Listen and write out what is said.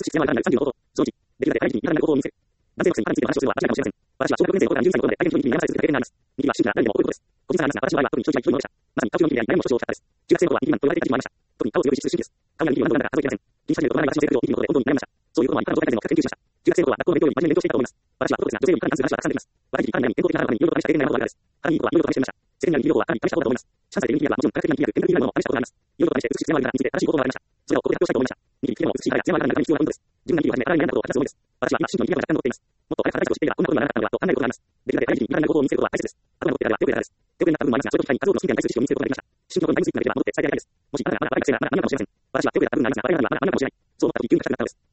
必要はない30のこと、その1、できるだけ相手に至らないことを見せる。男性学生に話についての話をするのは間違いかもしれません。私は小学6年生の頃から12歳の頃で相手の教育に見直され続けただけになります。右は周期が誰でもこういうことです。個人差がありますが、私の場合は特に長期が非常に多いのでした。まさに顔中の意味であり、誰も所長をした方です。中学生の頃は右腕と言われていた時期もありました。特に顔を強く実習です。顔が右腕となんだか数えていません。気にし始めると隣が私の性格を生きることで本当に悩みました。そういうことは一般の状態でも各研究しました。中学生の頃は学校の勉強より真面目に勉強していたと思います。私は男ですが、女性よりいかに関する話はたくさんできます。若い時期にかなり健康的な母にいろいろ試した経験があるのです。母にいいことはいろいろ試していました。世間にあるいいことはかなり試したことだと思います。3歳で人気がもちろん科学的な気が健康的なものを試したことがあります。いろいろ試して美しい艶があるからについて正しいこともありました。それをここで発表したいと思いました。右に来ても美しい艶があるからに必要な運動です。自分が右を始め、新たに悩んだことを話すつもりです。私は今、真の右側に若干残っています。もっと早く話をしていればこんなことにならなかったのではと考えることがあります。できるだけ相手に至らないことを見せることは大切です。頭が残っていたら手遅れからです。手遅れになった部分もありますが、それと機会に数多くのスキルに対する知識を身につけることができました。思春期の頃にタイムスリップができれば戻って伝えてやりたいです。もしあなたが若い学生なら何かもしれません。私は手遅れた部分がありますが、若いのなら何かもしれない。そう思った時急に賢くなったのです。